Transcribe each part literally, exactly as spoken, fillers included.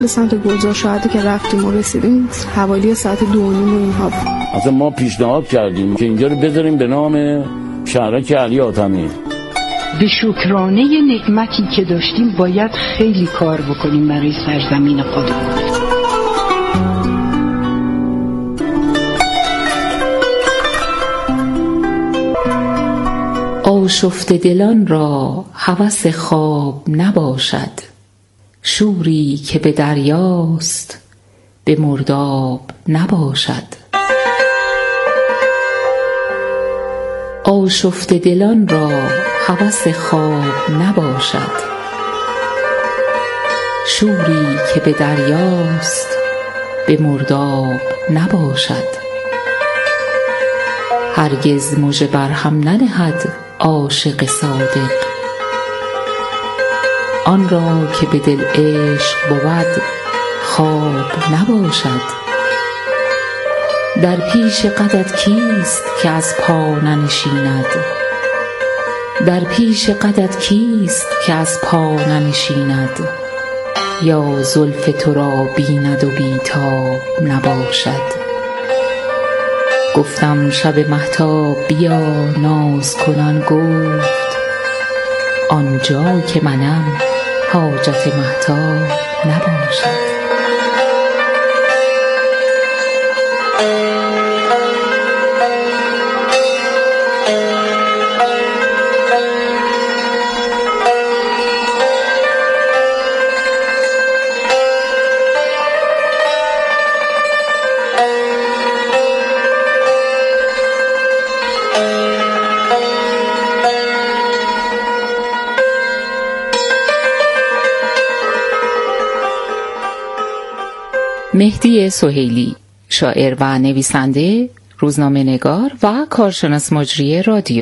به سمت گلزار شاهده که رفتیم و رسیدیم حوالی ساعت دو و نیم و اینها بود. اصلا ما پیشنهاد کردیم که اینجا رو بذاریم به نام شهرک علی حاتمی. به شکرانه نعمتی که داشتیم باید خیلی کار بکنیم برای سرزمین خودمون. آشفته دلان را هوس خواب نباشد، شوری که به دریاست به مرداب نباشد. آشفته دلان را هوس خواب نباشد، شوری که به دریاست به مرداب نباشد. هرگز مژه بر هم ننهد عاشق صادق، آن را که به دل عشق بود خواب نباشد. در پیش قدت کیست که از پا ننشیند، در پیش قدت کیست که از پا ننشیند. یا زلف تو را بیند و بیتاب نباشد. گفتم شب مهتاب بیا ناز کنان، گفت آنجا که منم حاجت مهتاب نباشد. مهدی سهیلی، شاعر و نویسنده، روزنامه نگار و کارشناس مجری رادیو.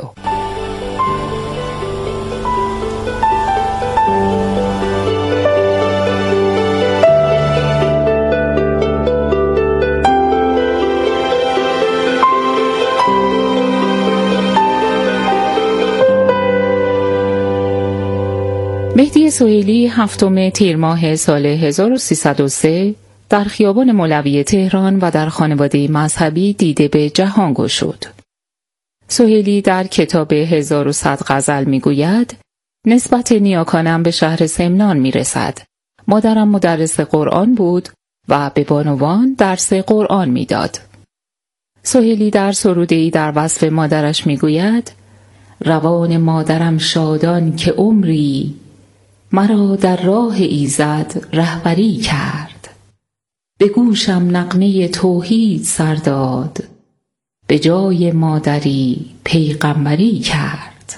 مهدی سهیلی هفتم تیر ماه سال هزار و سیصد و سه در خیابان مولوی تهران و در خانواده مذهبی دیده به جهان گشود. سهیلی در کتاب هزار و صد غزل می گوید نسبت نیاکانم به شهر سمنان می رسد. مادرم مدرس قرآن بود و به بانوان درس قرآن می داد. سهیلی در سروده‌ای در وصف مادرش می گوید روان مادرم شادان که عمری مرا در راه ایزد رهبری کرد. به گوشم نغمه توحید سر داد، به جای مادری پیغمبری کرد.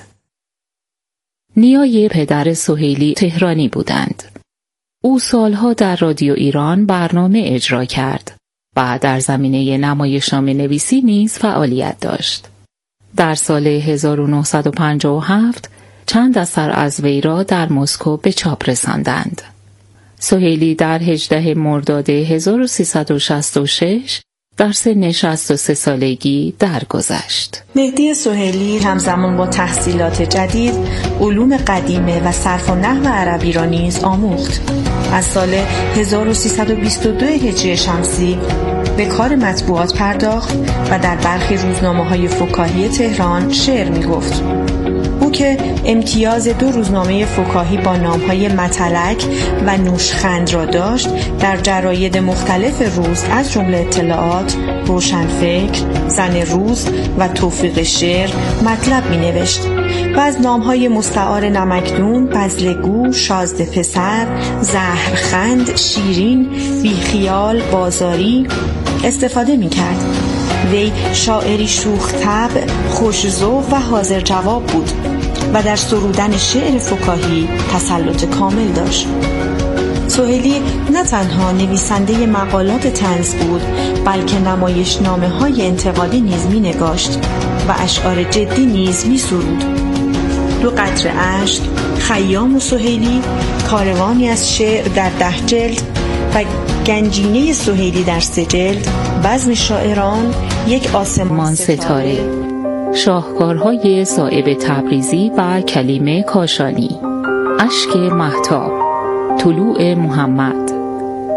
نیای پدر سهیلی تهرانی بودند. او سالها در رادیو ایران برنامه اجرا کرد و در زمینه نمایشنامه نویسی نیز فعالیت داشت. در سال هزار و نهصد و پنجاه و هفت چند اثر از وی را در مسکو به چاپ رساندند. سهیلی در هجدهم مرداد هزار و سیصد و شصت و شش در سن شصت و سه سالگی درگذشت. مهدی سهیلی همزمان با تحصیلات جدید علوم قدیمه و صرف و نحو عربی را نیز آموخت. از سال هزار و سیصد و بیست و دو هجری شمسی به کار مطبوعات پرداخت و در برخی روزنامه‌های فکاهی تهران شعر می‌گفت. او که امتیاز دو روزنامه فکاهی با نام‌های مطلق و نوشخند را داشت، در جراید مختلف روز از جمله اطلاعات، روشنفکر، زن روز و توفیق شعر مطلب می‌نوشت و از نام‌های مستعار نمکدون، بزلگو، شازده پسر، زهرخند، شیرین، بیخیال، بازاری استفاده می‌کرد. وی شاعری شوخ طبع، خوش‌ذوق و حاضر جواب بود و در سرودن شعر فکاهی تسلط کامل داشت. سهیلی نه تنها نویسنده مقالات طنز بود، بلکه نمایشنامه‌های انتقادی نیز می‌نگاشت و اشعار جدی نیز می‌سرود. دو قطره اشک، خیام و سهیلی، کاروانی از شعر در ده جلد و گنجینه سهیلی در سه جلد، بزم شاعران، یک آسمان ستاره، شاهکارهای صائب تبریزی و کلیم کاشانی، اشک مهتاب، طلوع محمد،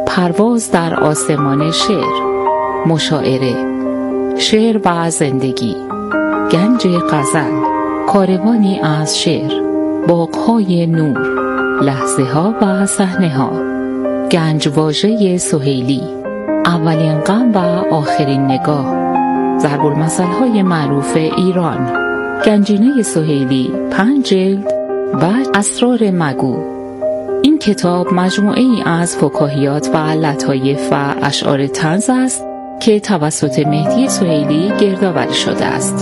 پرواز در آسمان شعر، مشاعره، شعر و زندگی، گنج غزل، کاروانی از شعر، باغ‌های نور، لحظه‌ها و صحنه‌ها، گنجواژه سهیلی، اولین غم و آخرین نگاه، ضرب المثل‌های معروف ایران، گنجینه سهیلی، پنج جلد و اسرار مگو. این کتاب مجموعه ای از فکاهیات و لطایف و اشعار طنز است که توسط مهدی سهیلی گردآوری شده است.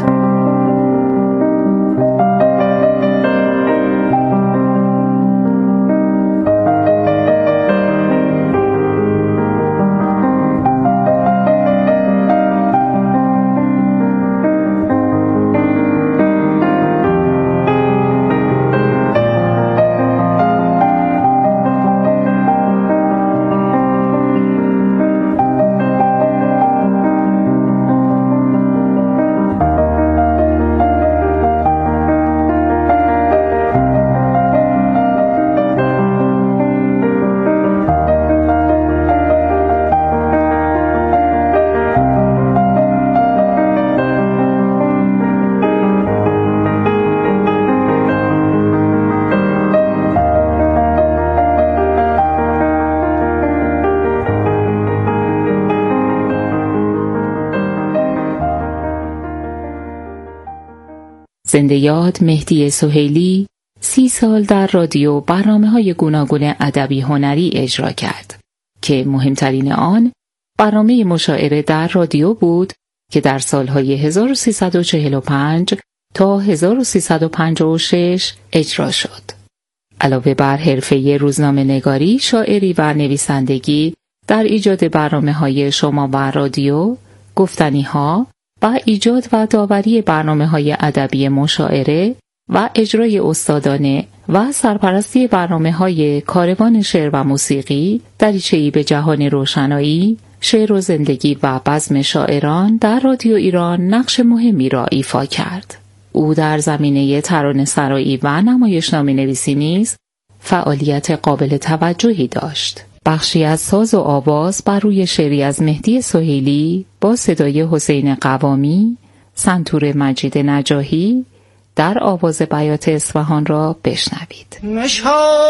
زنده یاد مهدی سهیلی سی سال در رادیو برنامه‌های گوناگون ادبی هنری اجرا کرد که مهمترین آن برنامه مشاعره در رادیو بود که در سالهای هزار و سیصد و چهل و پنج تا هزار و سیصد و پنجاه و شش اجرا شد. علاوه بر حرفه روزنامه نگاری، شاعری و نویسندگی، در ایجاد برنامه‌های شما و رادیو، گفتنی‌ها و ایجاد و داوری برنامه‌های ادبی مشاعره و اجرای استادانه و سرپرستی برنامه‌های کاروان شعر و موسیقی، دریچه‌ای به جهان روشنایی، شعر و زندگی و بزم شاعران در رادیو ایران نقش مهمی را ایفا کرد. او در زمینه ترانه‌سرایی و نمایشنامه‌نویسی نیز فعالیت قابل توجهی داشت. بخشی از ساز و آواز بر روی شعری از مهدی سهیلی با صدای حسین قوامی، سنتور مجید نجاهی در آواز بیات اصفهان را بشنوید. نشاط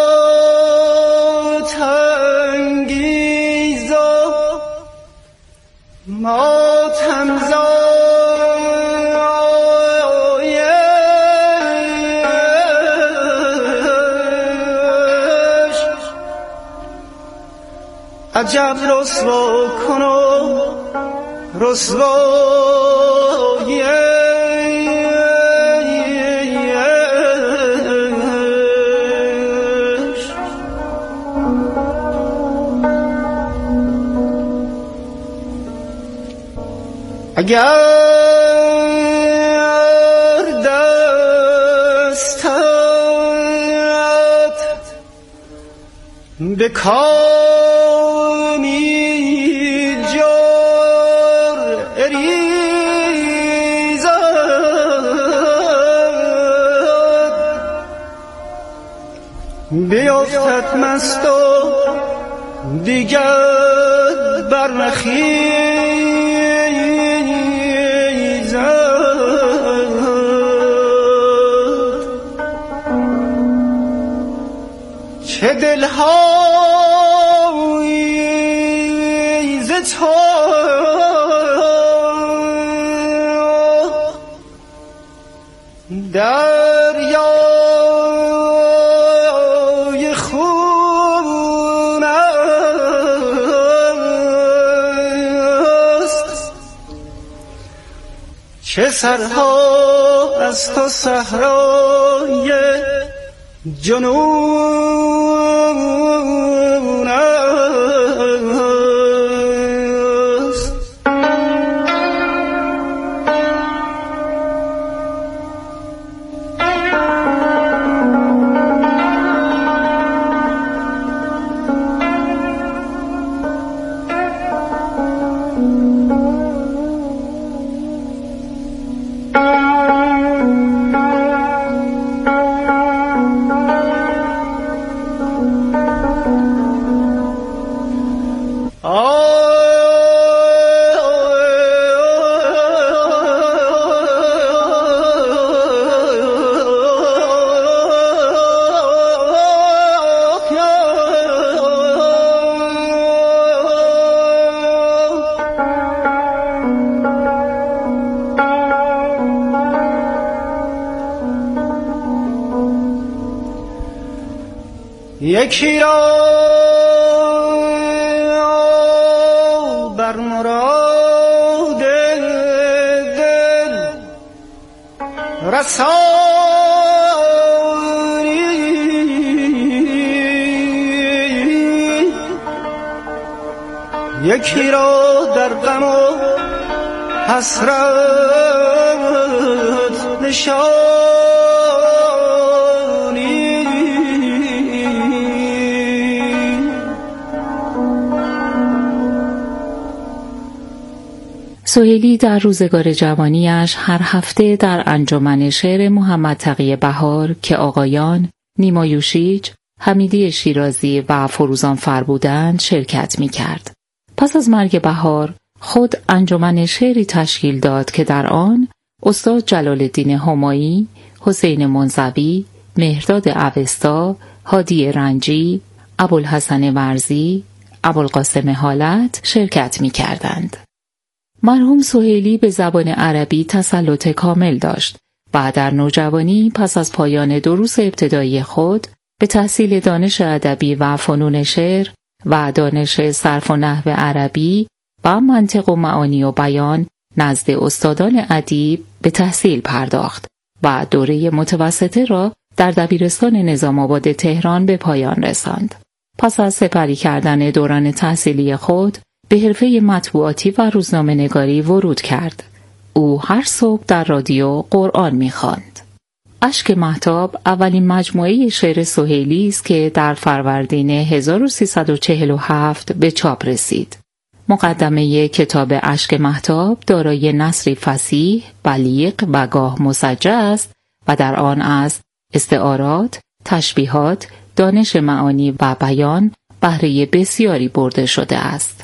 انگیزا ماتم عجب رسوا کنو رسوایی اگر دستت به کامی جار اریزد بیافتد مست و دیگر برنخیزد چه دلهایی ز تو دریای خون است، چه سرها از تو صحرای جنون است. یکی را بر مراد دل رسانی، یکی را در غم و حسرت نشانی. سهیلی در روزگار جوانیش هر هفته در انجمن شعر محمد تقی بهار که آقایان نیما یوشیج، حمیدی شیرازی و فروزان فر بودند شرکت می کرد. پس از مرگ بهار خود انجمن شعری تشکیل داد که در آن استاد جلال الدین همایی، حسین منزوی، مهرداد اوستا، هادی رنجی، ابوالحسن ورزی، ابوالقاسم حالت شرکت می کردند. مرحوم سهیلی به زبان عربی تسلط کامل داشت و در نوجوانی پس از پایان دروس ابتدایی خود به تحصیل دانش ادبی و فنون شعر و دانش صرف و نحو عربی و منطق و معانی و بیان نزد استادان ادیب به تحصیل پرداخت و دوره متوسطه را در دبیرستان نظام آباد تهران به پایان رساند. پس از سپری کردن دوران تحصیلی خود به حرفه مطبوعاتی و روزنامه نگاری ورود کرد. او هر صبح در رادیو قرآن می‌خواند. اشک مهتاب اولین مجموعه شعر سهیلی است که در فروردین هزار و سیصد و چهل و هفت به چاپ رسید. مقدمه کتاب اشک مهتاب دارای نثری فصیح، بلیغ و گاه مسجع است و در آن از استعارات، تشبیهات، دانش معانی و بیان بهره بسیاری برده شده است.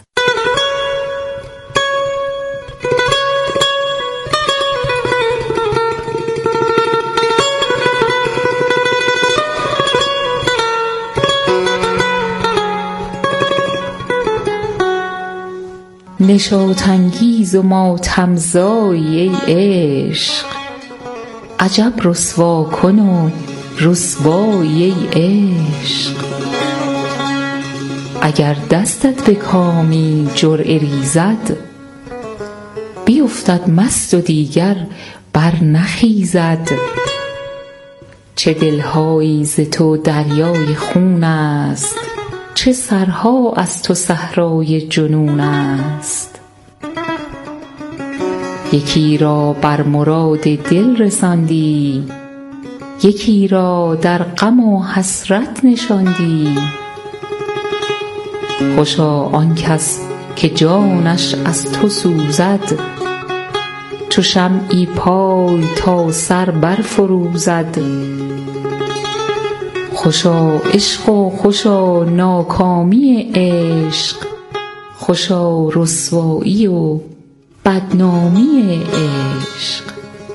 نشاط‌انگیز و ماتم‌زایی ای عشق، عجب رسوا کن و رسوایی ای عشق. اگر دستت به کامی جرعه ریزد، بیفتد مست و دیگر بر نخیزد. چه دلهایی ز تو دریای خون است، چه سرها از تو صحرای جنون است. یکی را بر مراد دل رساندی، یکی را در غم و حسرت نشاندی. خوشا آن کس که جانش از تو سوزد، چو شمعی پای تا سر برفروزد. خوشا عشق و خوشا ناکامی عشق، خوشا رسوایی و بدنامی عشق.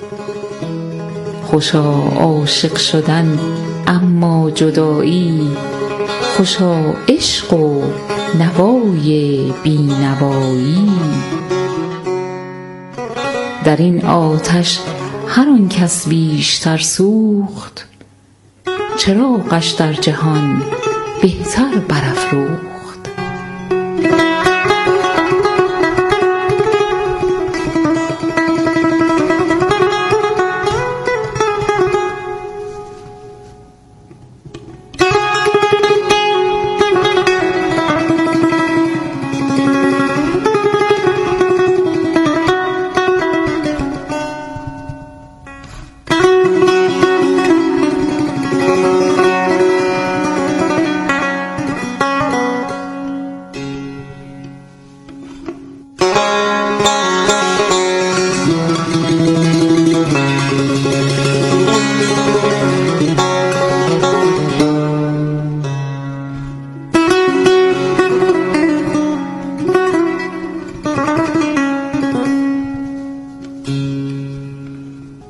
خوشا عاشق شدن اما جدایی، خوشا عشق و نوای بی نوایی. در این آتش هر آن کس بیشتر سوخت، چراغش در جهان بهتر برافروخت.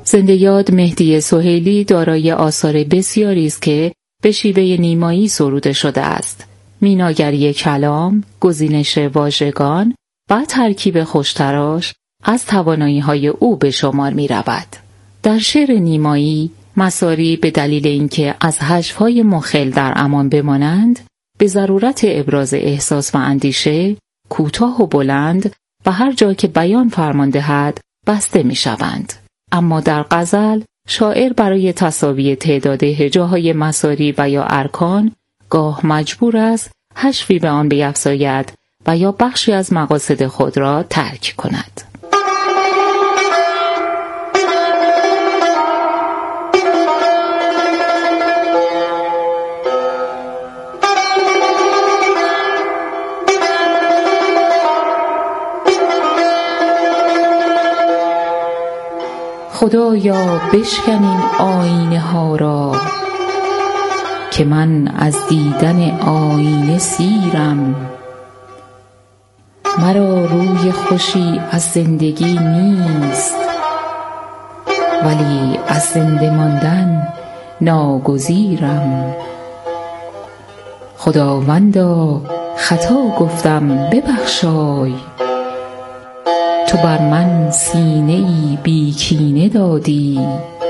زنده یاد مهدی سهیلی دارای آثار بسیاری است که به شیوه نیمایی سروده شده است. میناگری کلام، گزینش واژگان و ترکیب خوشتراش از توانایی‌های او به شمار می‌رود. در شعر نیمایی، مساری به دلیل اینکه از حذف‌های مخل در امان بمانند، به ضرورت ابراز احساس و اندیشه، کوتاه و بلند و هر جا که بیان فرمان دهد بسته می‌شوند. اما در غزل، شاعر برای تساوی تعداد هجاهای مساری و یا ارکان، گاه مجبور است حشوی به آن بیفزاید و یا بخشی از مقاصد خود را ترک کند. خدایا بشکن این آینه ها را که من از دیدن آینه سیرم. مرا روی خوشی از زندگی نیست، ولی از زنده ماندن ناگزیرم. خداوندا خطا گفتم ببخشای، تو بر من سینه‌ای بی کینه دادی.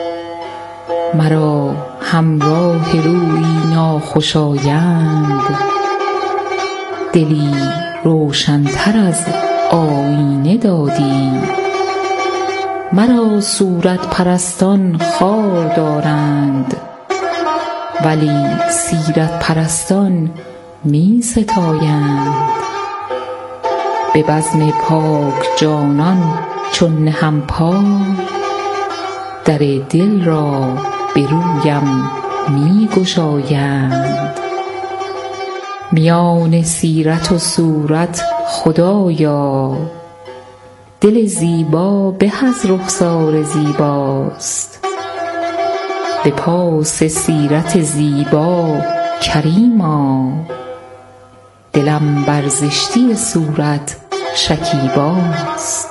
مرا همراه روی ناخوشایند، دلی روشن‌تر از آینه دادی. مرا صورت پرستان خوار دارند، ولی سیرت پرستان می ستایند. به بزم پاک جانان چون نهم پای، در دل را به رویم می گشایند. میان سیرت و صورت خدایا، دل زیبا به از رخسار زیباست. به پاس سیرت زیبا کریما، دلم بر زشتی صورت شکیباست.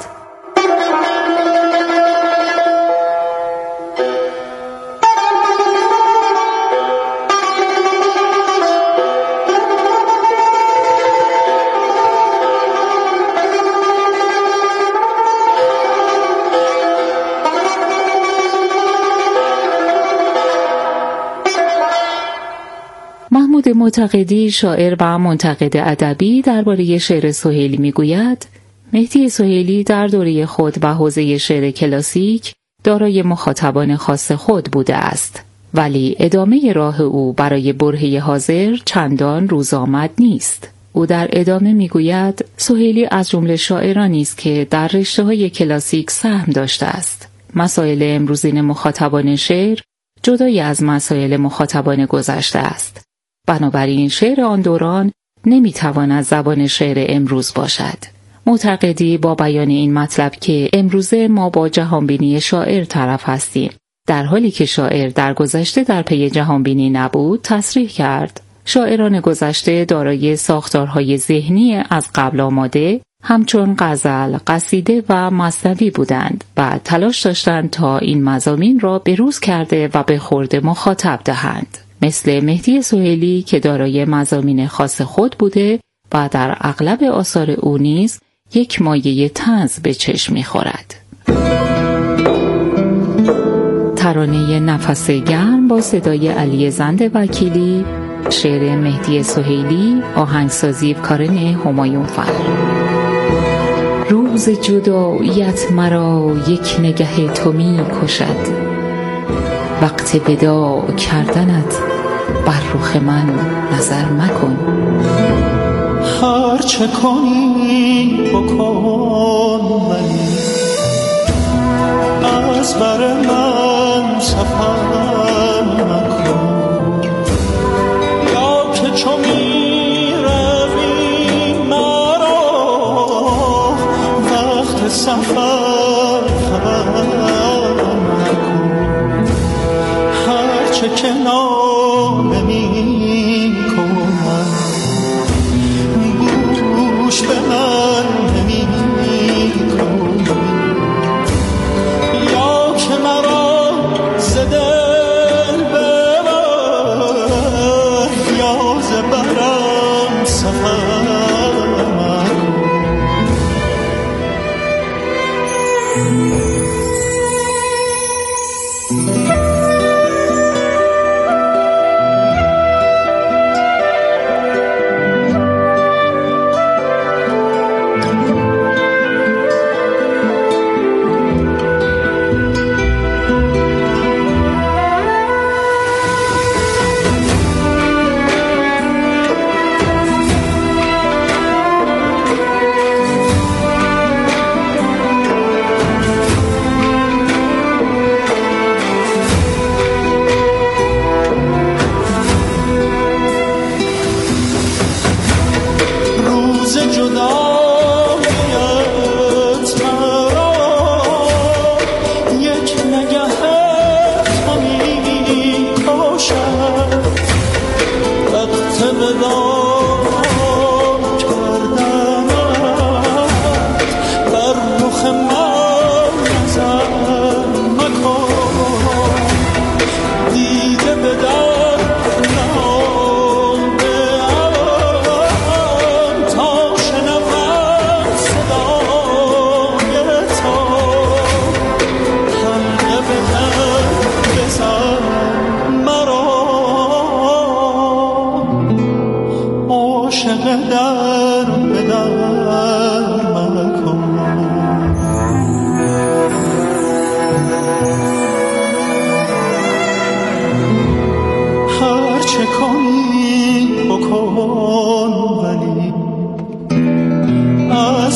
محمود معتقدی، شاعر و منتقد ادبی، درباره شعر سهیلی میگوید: مهدی سهیلی در دوره خود و حوزه شعر کلاسیک دارای مخاطبان خاص خود بوده است، ولی ادامه راه او برای برهه حاضر چندان روزآمد نیست. او در ادامه میگوید سهیلی از جمله شاعرانی است که در رشته‌های کلاسیک سهم داشته است. مسائل امروزین مخاطبان شعر جدای از مسائل مخاطبان گذشته است. بنابراین شعر آن دوران نمیتواند زبان شعر امروز باشد. معتقدی با بیان این مطلب که امروزه ما با جهانبینی شاعر طرف هستیم، در حالی که شاعر در گذشته در پی جهانبینی نبود، تصریح کرد شاعران گذشته دارای ساختارهای ذهنی از قبل آماده همچون غزل، قصیده و مثنوی بودند و تلاش داشتند تا این مضامین را بروز کرده و به خورد مخاطب دهند. مثل مهدی سهیلی که دارای مضامین خاص خود بوده و در اغلب آثار او نیز یک مایه طنز به چشم می‌خورد. ترانه نفس گرم با صدای علی زند وکیلی، شعر مهدی سهیلی، آهنگسازی کارن همایونفر. روز جداییت مرا یک نگه تو می کشد، وقت وداع کردنت بر رخ من نظر مکن. هر چه کنی بکن، ولی از بر من سفر مکن. یا که چو می روی مرا وقت سفر خبر مکن. هر چه که نام می کنم گوش به من نمی کنی. یا که مرا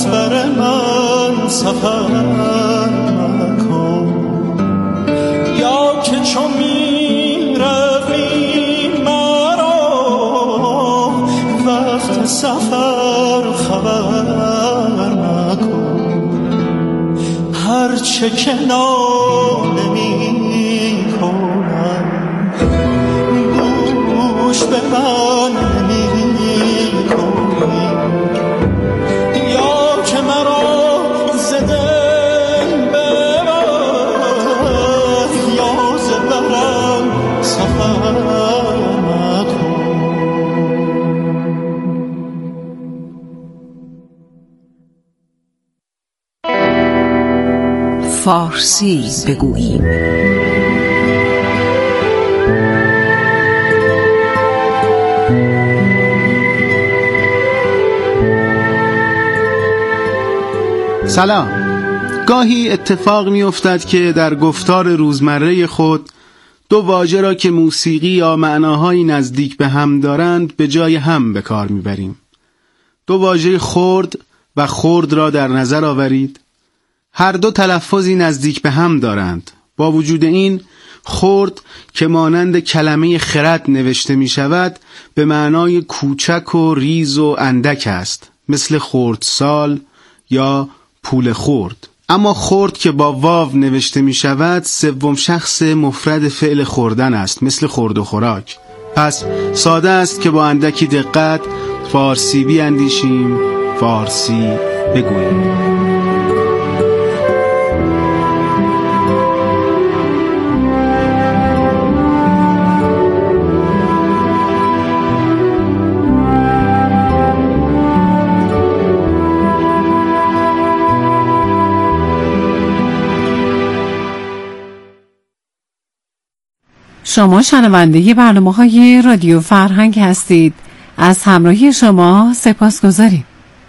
از بر من سفر مکن، یا که چو می روی مرا وقت سفر خبر مکن. هرچه که ناله می کنم گوش به من نمی کنی، یا که مرا ز دل ببر یا ز برم سفر مکن. فارسی بگوییم. سلام. گاهی اتفاق می افتد که در گفتار روزمره خود دو واژه را که موسیقی یا معناهایی نزدیک به هم دارند به جای هم به کار می بریم. دو واژه خرد و خرد را در نظر آورید. هر دو تلفظی نزدیک به هم دارند. با وجود این خرد که مانند کلمه خرد نوشته می شود به معنای کوچک و ریز و اندک است، مثل خردسال یا پول خرد. اما خرد که با واو نوشته می شود سوم شخص مفرد فعل خوردن است، مثل خورد و خوراک. پس ساده است که با اندکی دقت فارسی بیاندیشیم، فارسی بگوییم. شما شنونده برنامه‌های رادیو فرهنگ هستید. از همراهی شما سپاسگزاریم.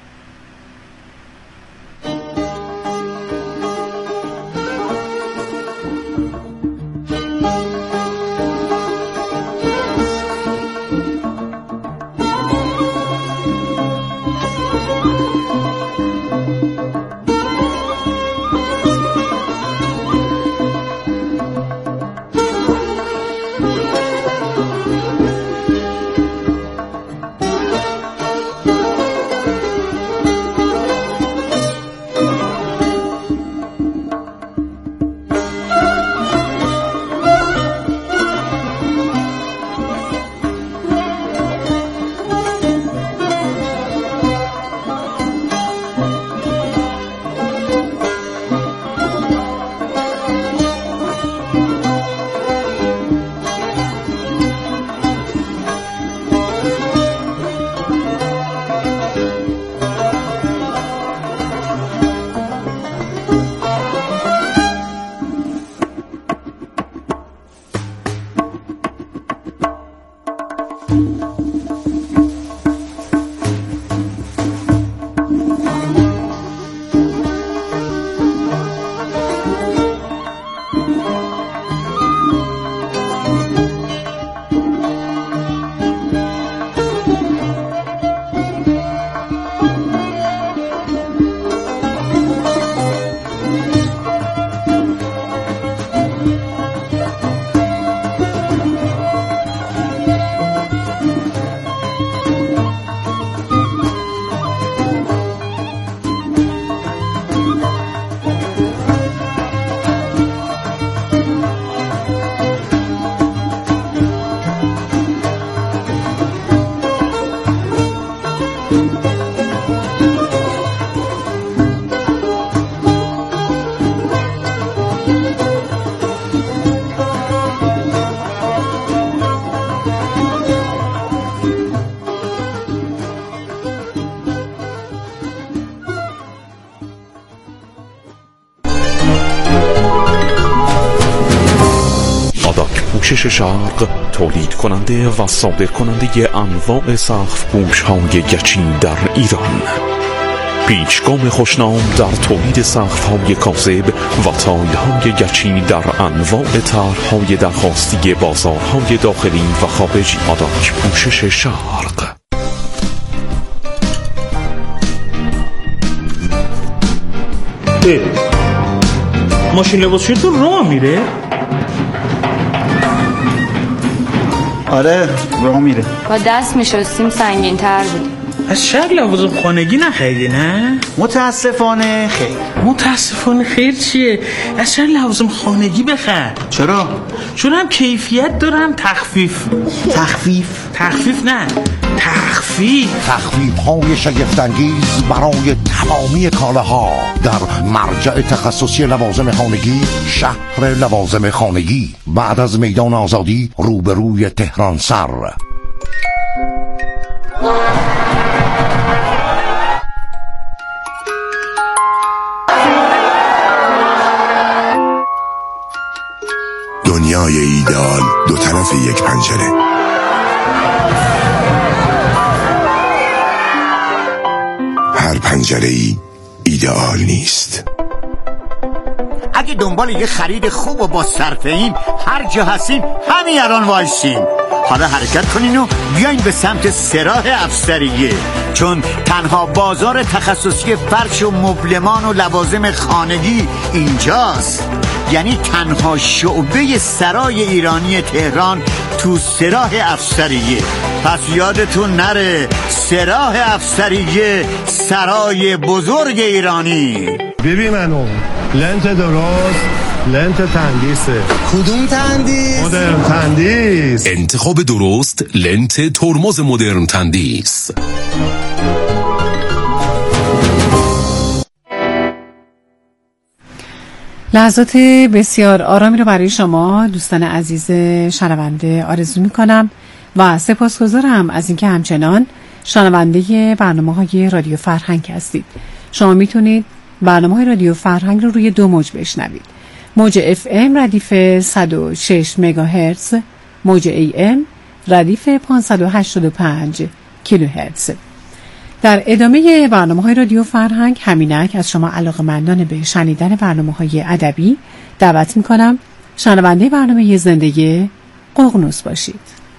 پوشش شرق تولید کننده و صادر کننده انواع سقف پوش‌های گچی در ایران. پیچگام خوشنام در تولید سقف‌های کاذب و تایل‌های گچی در انواع طرح‌های درخواستی بازارهای داخلی و خارجی. آداک پوشش شرق. ماشین لباسشویی تو راه میره؟ آره راه میره. با دست میشستیم سنگین تر بود. از شهر لوازم خانگی نخریدی نه؟ متاسفانه خیر. متاسفانه خیر چیه؟ از شهر لوازم خانگی بخر. چرا؟ چون هم کیفیت دارم تخفیف. تخفیف؟ تخفیف نه تخفیف. تخفیف های شگفت‌انگیز برای تمامی کالاها در مرجع تخصصی لوازم خانگی شهر لوازم خانگی بعد از میدان آزادی روبروی تهران سر. دنیای ایدئال دو طرف یک پنجره. هر پنجره ای ایدئال نیست. اگه دنبال یه خرید خوب و با صرفه این هر جا هستین همین الان وایسین. حالا حرکت کنین و بیاین به سمت سراح افسریه، چون تنها بازار تخصصی فرش و مبلمان و لوازم خانگی اینجاست. یعنی تنها شعبه سرای ایرانی تهران تو سراح افسریه. پس یادتون نره سراح افسریه، سرای بزرگ ایرانی. ببین منو لنت درست، لنت تندیسه. کدوم تندیس؟ مدرن تندیس. انتخاب درست لنت ترمز مدرن تندیس. لحظات بسیار آرامی رو برای شما دوستان عزیز شنونده آرزو میکنم و سپاسگزارم از اینکه همچنان شنونده برنامه‌های رادیو فرهنگ هستید. شما میتونید برنامه‌های رادیو فرهنگ رو روی دو موج بشنوید. موج اف ام ردیف صد و شش مگاهرتز، موج ای ام ردیف پانصد و هشتاد و پنج کیلوهرتز. در ادامه برنامه‌های رادیو فرهنگ همینک از شما علاقه‌مندان به شنیدن برنامه‌های ادبی دعوت می‌کنم شنونده برنامه زندگی ققنوس باشید.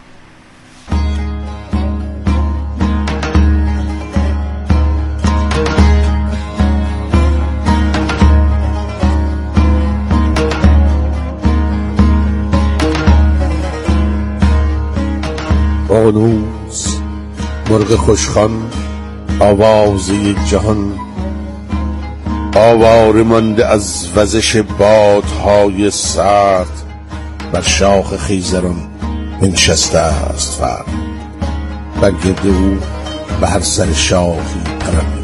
ققنوس مرغ خوشخوان، آواز یک جهان، آواره مانده از وزش بادهای سرد، بر شاخ خیزران بنشسته است فرد، بر گرد او به هر سر شاخی ترنم